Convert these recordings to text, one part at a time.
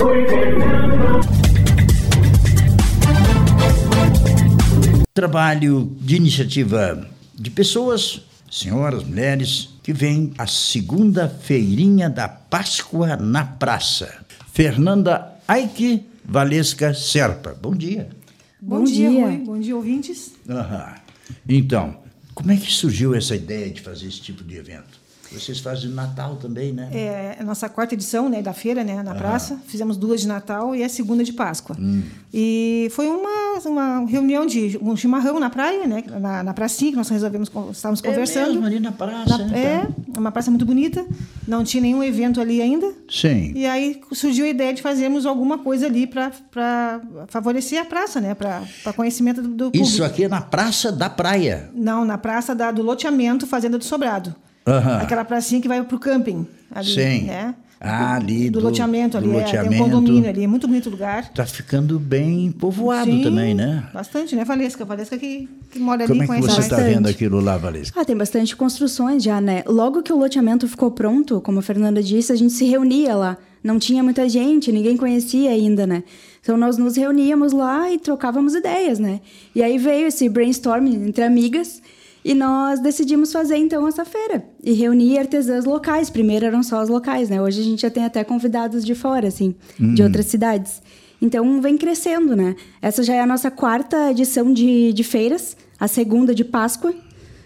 Trabalho de iniciativa de pessoas, senhoras, mulheres, que vem a segunda feirinha da Páscoa na praça. Fernanda Aike Valesca Serpa. Bom dia. Bom dia, Rui. Bom dia, ouvintes. Então, como é que surgiu essa ideia de fazer esse tipo de evento? Vocês fazem Natal também, né? É a nossa quarta edição, né, da feira, né, na praça. Fizemos 2 de Natal e a segunda de Páscoa. E foi uma reunião de um chimarrão na praia, né, na pracinha, que nós estávamos conversando. Mesmo, ali na praça. Uma praça muito bonita. Não tinha nenhum evento ali ainda. Sim. E aí surgiu a ideia de fazermos alguma coisa ali para favorecer a praça, né, para conhecimento do público. Isso aqui é na Praça da Praia? Não, na praça do loteamento Fazenda do Sobrado. Aquela pracinha que vai para o camping. Ali, sim. Né? Ali do loteamento. Ali, tem um condomínio ali, é muito bonito o lugar. Está ficando bem povoado. Sim, também, né? Bastante, né, Valesca? Valesca que mora ali. Como é que você está vendo aquilo lá, Valesca? Tem bastante construções já, né? Logo que o loteamento ficou pronto, como a Fernanda disse, a gente se reunia lá. Não tinha muita gente, ninguém conhecia ainda, né? Então, nós nos reuníamos lá e trocávamos ideias, né? E aí veio esse brainstorming entre amigas. E nós decidimos fazer, então, essa feira. E reunir artesãs locais. Primeiro eram só as locais, né? Hoje a gente já tem até convidados de fora, assim, de outras cidades. Então, vem crescendo, né? Essa já é a nossa 4ª edição de feiras. A 2ª de Páscoa.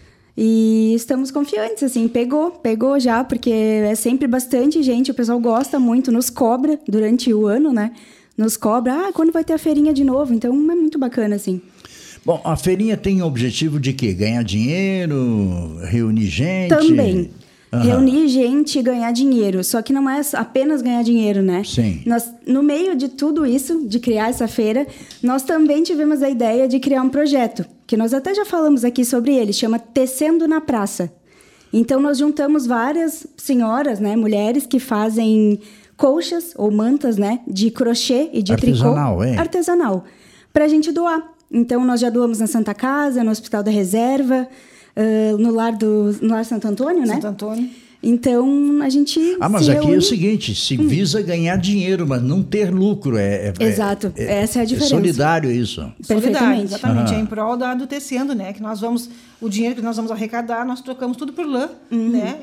E estamos confiantes, assim. Pegou já, porque é sempre bastante gente. O pessoal gosta muito, nos cobra durante o ano, né? Nos cobra, quando vai ter a feirinha de novo? Então, é muito bacana, assim. Bom, a feirinha tem o objetivo de quê? Ganhar dinheiro, reunir gente? Também. Reunir gente e ganhar dinheiro. Só que não é apenas ganhar dinheiro, né? Sim. Nós, no meio de tudo isso, de criar essa feira, nós também tivemos a ideia de criar um projeto, que nós até já falamos aqui sobre ele, chama Tecendo na Praça. Então, nós juntamos várias senhoras, né, mulheres que fazem colchas ou mantas, né, de crochê e de artesanal, tricô. Artesanal. Pra gente doar. Então, nós já doamos na Santa Casa, no Hospital da Reserva, no lar Santo Antônio, né? Santo Antônio. Então, a gente mas aqui é o seguinte, se visa ganhar dinheiro, mas não ter lucro. Exato, essa é a diferença. É solidário isso. Solidário, exatamente. É em prol do Tecendo, né? Que nós vamos, o dinheiro que nós vamos arrecadar, nós trocamos tudo por lã, né?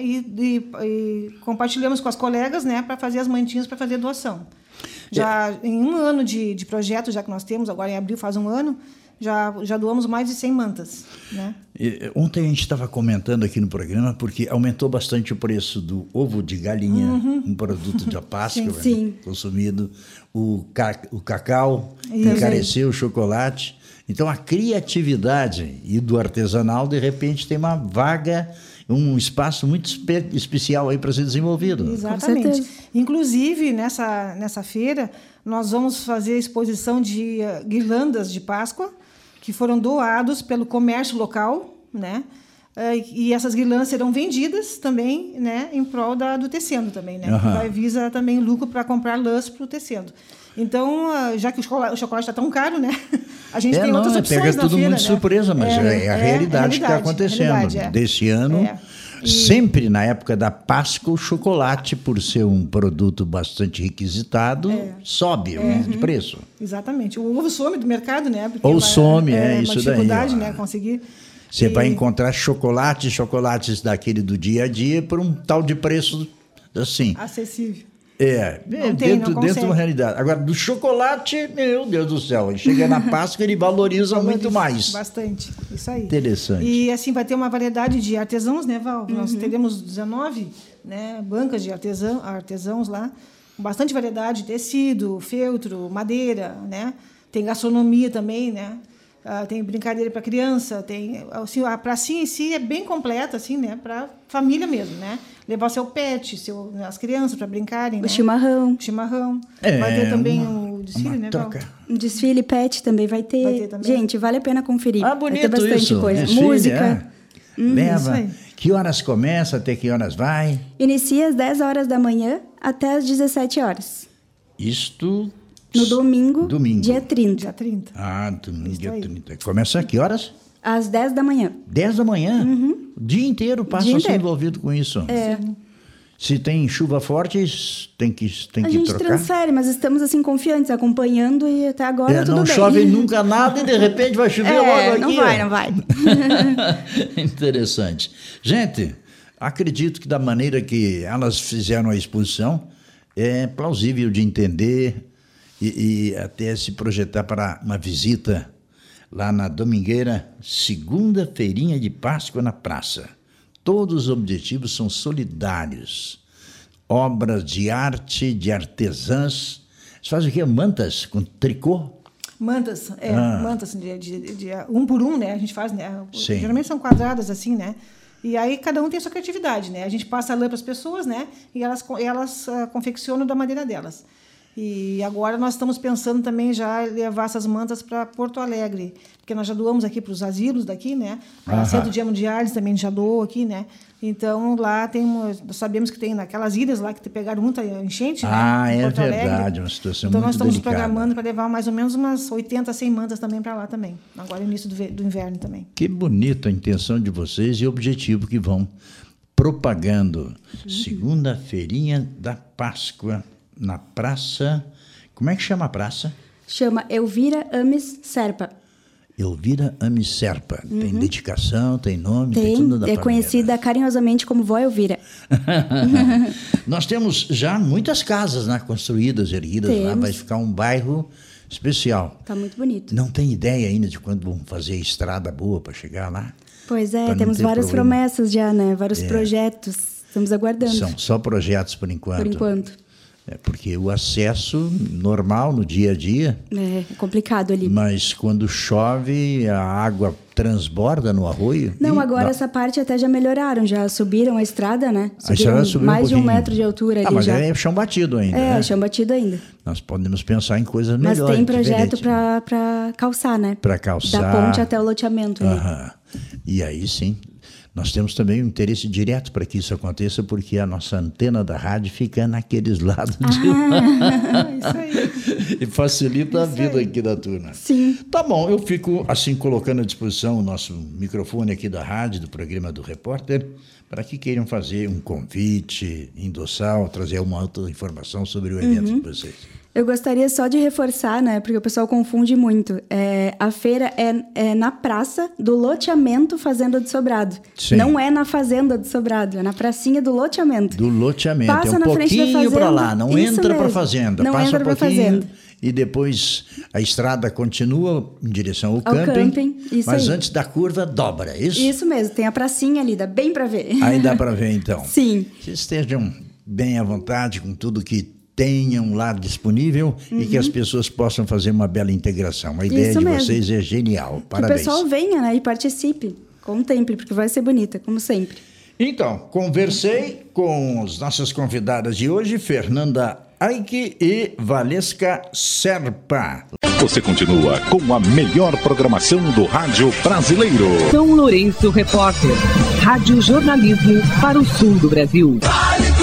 E compartilhamos com as colegas, né? Para fazer as mantinhas, para fazer doação. Já em um ano de projeto, já que nós temos, agora em abril faz um ano, já doamos mais de 100 mantas. Né? Ontem a gente estava comentando aqui no programa, porque aumentou bastante o preço do ovo de galinha, um produto de Páscoa, sim. Consumido, o cacau, encareceu o chocolate. Então, a criatividade e do artesanal, de repente, tem uma vaga, um espaço muito especial aí para ser desenvolvido. Exatamente. Inclusive, nessa feira, nós vamos fazer a exposição de guirlandas de Páscoa, que foram doados pelo comércio local, né? E essas guirlandas serão vendidas também, né, em prol do Tecendo também, né? Vai visa também lucro para comprar lãs para o Tecendo. Então, já que o chocolate está tão caro, né? A gente tem outras opções pega na tudo feira, muito né? surpresa, mas é a realidade que está acontecendo. Desse ano, sempre na época da Páscoa, o chocolate, por ser um produto bastante requisitado, sobe de preço. Exatamente. O ovo some do mercado, né? Porque Ou some, isso daí. É uma dificuldade, daí, né? Conseguir... Você vai encontrar chocolates daquele do dia a dia por um tal de preço assim. Acessível. Dentro de uma realidade. Agora, do chocolate, meu Deus do céu, chega na Páscoa, ele valoriza muito mais. Bastante, isso aí. Interessante. E assim, vai ter uma variedade de artesãos, né, Val? Nós teremos 19 bancas de artesãos lá, com bastante variedade, tecido, feltro, madeira, né? Tem gastronomia também, né? Tem brincadeira para criança, tem assim, a pracinha em si é bem completa, assim, né, para família mesmo, né? Levar seu pet, as crianças para brincarem, né? Chimarrão. Vai ter também o desfile, né, Val? Um desfile pet também vai ter também. Gente, vale a pena conferir. Bonito, vai ter bastante isso. coisa. Desfile, música. Leva. Que horas começa, até que horas vai? Inicia às 10 horas da manhã até às 17 horas. Isto... No domingo, dia 30. Dia 30. Domingo, dia 30. Começa a que horas? Às 10 da manhã. 10 da manhã? O dia inteiro passa a ser envolvido com isso. É. Se tem chuva forte, tem que trocar? A gente transfere, mas estamos assim confiantes, acompanhando e até agora tudo não bem. Não chove nunca nada e de repente vai chover logo aqui. Não vai. Interessante. Gente, acredito que da maneira que elas fizeram a exposição, é plausível de entender e até se projetar para uma visita lá na Domingueira, segunda feirinha de Páscoa na praça. Todos os objetivos são solidários. Obras de arte, de artesãs. Você faz o quê? Mantas com tricô? Mantas, mantas de um por um, né? A gente faz, né? Sim. Geralmente são quadradas assim, né? E aí cada um tem sua criatividade, né? A gente passa a lã para as pessoas, né? E elas confeccionam da maneira delas. E agora nós estamos pensando também já levar essas mantas para Porto Alegre, porque nós já doamos aqui para os asilos daqui, né? A Centro de Hemodiálise também já doou aqui, né? Então lá nós sabemos que tem naquelas ilhas lá que pegaram muita enchente, né? É Porto verdade, Alegre. uma situação então muito nós estamos delicada. programando para levar mais ou menos umas 80, 100 mantas também para lá também. Agora no início do inverno também. Que bonita a intenção de vocês e o objetivo que vão propagando. Segunda feirinha da Páscoa na praça. Como é que chama a praça? Chama Elvira Ames Serpa. Elvira Ames Serpa. Tem dedicação, tem nome, tem tudo da família. Conhecida carinhosamente como Vó Elvira. Nós temos já muitas casas, né, construídas, erguidas. Lá vai ficar um bairro especial. Tá muito bonito. Não tem ideia ainda de quando vão fazer estrada boa para chegar lá? Pois é, temos várias promessas já, né? Vários projetos. Estamos aguardando. São só projetos por enquanto. Por enquanto. Porque o acesso normal no dia a dia... É complicado ali. Mas quando chove, a água transborda no arroio? Não, agora essa parte até já melhoraram, já subiram a estrada, né? Subiu mais de 1 metro de altura ali mas já. É chão batido ainda, né? Chão batido ainda. Nós podemos pensar em coisas melhores. Mas tem projeto para calçar, né? Para calçar. Da ponte até o loteamento. E aí sim... Nós temos também um interesse direto para que isso aconteça, porque a nossa antena da rádio fica naqueles lados de lá. Isso aí. E facilita a vida aqui da turma. Sim. Tá bom, eu fico assim colocando à disposição o nosso microfone aqui da rádio, do programa do Repórter, para que queiram fazer um convite, endossar ou trazer uma outra informação sobre o evento de vocês. Eu gostaria só de reforçar, né, porque o pessoal confunde muito. A feira é na praça do loteamento Fazenda do Sobrado. Sim. Não é na Fazenda do Sobrado, é na pracinha do loteamento. Do loteamento. Passa é um na frente da pouquinho para lá, não Isso entra para a mesmo. fazenda. Não passa entra um para pouquinho fazenda. e depois a estrada continua em direção ao camping. camping, Isso mas aí. Antes da curva dobra, é isso? Isso mesmo, tem a pracinha ali, dá bem para ver. Aí dá para ver então. Sim. Que estejam bem à vontade com tudo que tenham lá disponível e que as pessoas possam fazer uma bela integração. A ideia Isso de mesmo. vocês é genial. Parabéns. Que o pessoal venha, né, e participe. Contemple, porque vai ser bonita, como sempre. Então, conversei com as nossas convidadas de hoje, Fernanda Aike e Valesca Serpa. Você continua com a melhor programação do rádio brasileiro. São Lourenço Repórter. Rádio Jornalismo para o sul do Brasil.